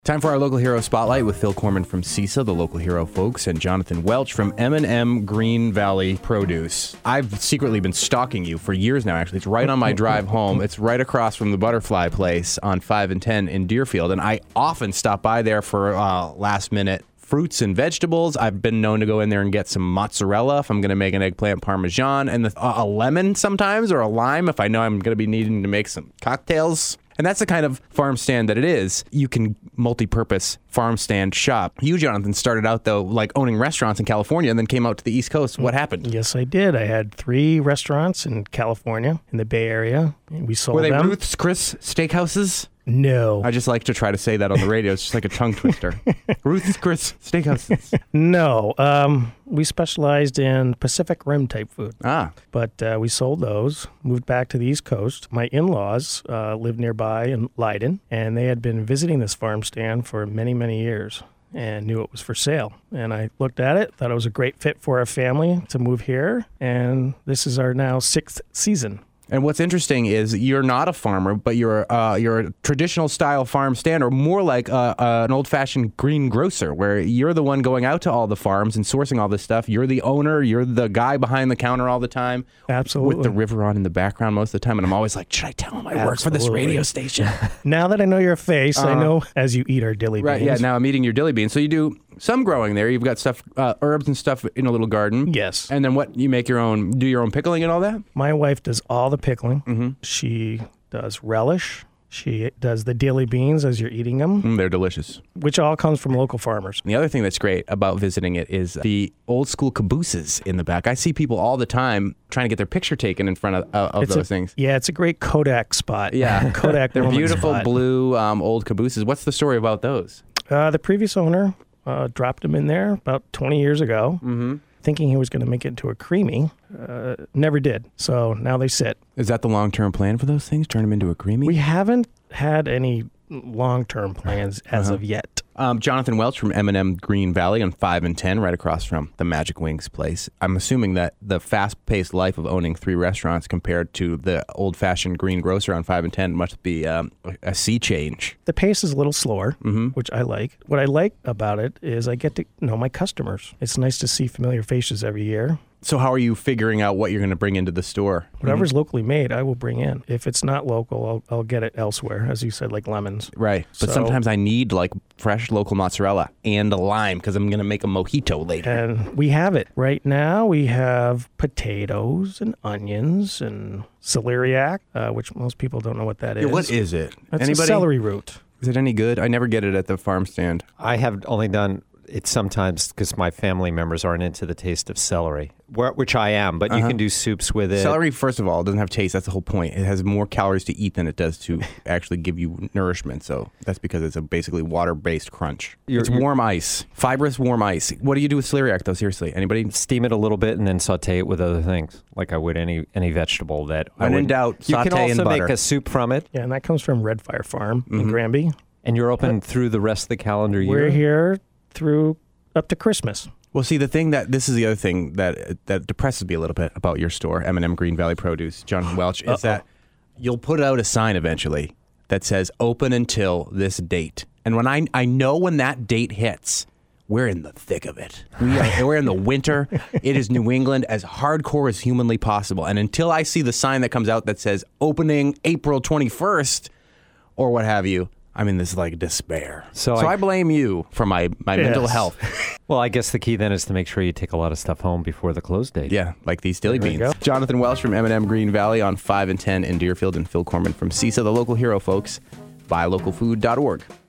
Time for our local hero spotlight with Phil Corman from CISA, the local hero folks, and Jonathan Welch from M&M Green Valley Produce. I've secretly been stalking you for years now, actually. It's right on my drive home. It's right across from the Butterfly Place on 5 and 10 in Deerfield, and I often stop by there for last-minute fruits and vegetables. I've been known to go in there and get some mozzarella if I'm going to make an eggplant parmesan, and a lemon sometimes, or a lime if I know I'm going to be needing to make some cocktails. And that's the kind of farm stand that it is. You can multi-purpose farm stand shop. You, Jonathan, started out, though, like owning restaurants in California and then came out to the East Coast. What happened? Yes, I did. I had 3 restaurants in California, in the Bay Area. And we sold them. Were they Ruth's Chris Steakhouses? No. I just like to try to say that on the radio. It's just like a tongue twister. Ruth's Chris Steakhouses. No. We specialized in Pacific Rim type food. But we sold those, moved back to the East Coast. My in-laws lived nearby in Leiden, and they had been visiting this farm stand for many, many years and knew it was for sale. And I looked at it, thought it was a great fit for our family to move here, and this is our now 6th season. And what's interesting is you're not a farmer, but you're a traditional style farm stand, or more like an old-fashioned greengrocer, where you're the one going out to all the farms and sourcing all this stuff. You're the owner. You're the guy behind the counter all the time. Absolutely. With the river on in the background most of the time. And I'm always like, should I tell him I work for this radio station? Now that I know your face, I know as you eat our dilly beans. Right, yeah, now I'm eating your dilly beans. So you do some growing there. You've got stuff, herbs and stuff in a little garden. Yes. And then what, you make do your own pickling and all that? My wife does all the pickling. Mm-hmm. She does relish. She does the dilly beans as you're eating them. They're delicious. Which all comes from local farmers. And the other thing that's great about visiting it is the old school cabooses in the back. I see people all the time trying to get their picture taken in front of those things. Yeah, it's a great Kodak spot. Yeah. Kodak. They're beautiful spot. Blue old cabooses. What's the story about those? The previous owner dropped them in there about 20 years ago, thinking he was going to make it into a creamy. Never did. So now they sit. Is that the long-term plan for those things? Turn them into a creamy? We haven't had any long-term plans as of yet. Jonathan Welch from M&M Green Valley on 5 and 10, right across from the Magic Wings place. I'm assuming that the fast-paced life of owning 3 restaurants compared to the old-fashioned greengrocer on 5 and 10 must be a sea change. The pace is a little slower, which I like. What I like about it is I get to know my customers. It's nice to see familiar faces every year. So how are you figuring out what you're going to bring into the store? Whatever's locally made, I will bring in. If it's not local, I'll get it elsewhere, as you said, like lemons. Right. But sometimes I need like fresh local mozzarella and a lime because I'm going to make a mojito later. And we have it. Right now, we have potatoes and onions and celeriac, which most people don't know what that is. Yeah, what is it? That's a celery root. Is it any good? I never get it at the farm stand. I have only done it sometimes because my family members aren't into the taste of celery, which I am, but you can do soups with it. Celery, first of all, doesn't have taste. That's the whole point. It has more calories to eat than it does to actually give you nourishment. So that's because it's a basically water-based crunch. It's warm ice, fibrous warm ice. What do you do with celeriac, though? Seriously, anybody? Steam it a little bit and then saute it with other things, like I would any vegetable that. When in doubt, saute in butter. You can also make a soup from it. Yeah, and that comes from Red Fire Farm in Granby. And you're open through the rest of the calendar year? We're here through up to Christmas. Well, see, this is the other thing that depresses me a little bit about your store, M&M Green Valley Produce, Jonathan Welch, is that you'll put out a sign eventually that says open until this date. And when I know when that date hits, we're in the thick of it. We're in the winter. It is New England, as hardcore as humanly possible. And until I see the sign that comes out that says opening April 21st or what have you, I'm in this like despair. So I blame you for my mental health. Well, I guess the key then is to make sure you take a lot of stuff home before the close date. Yeah, like these dilly beans. Jonathan Welch from M&M Green Valley on 5 and 10 in Deerfield, and Phil Corman from CISA, the local hero, folks. BuyLocalFood.org.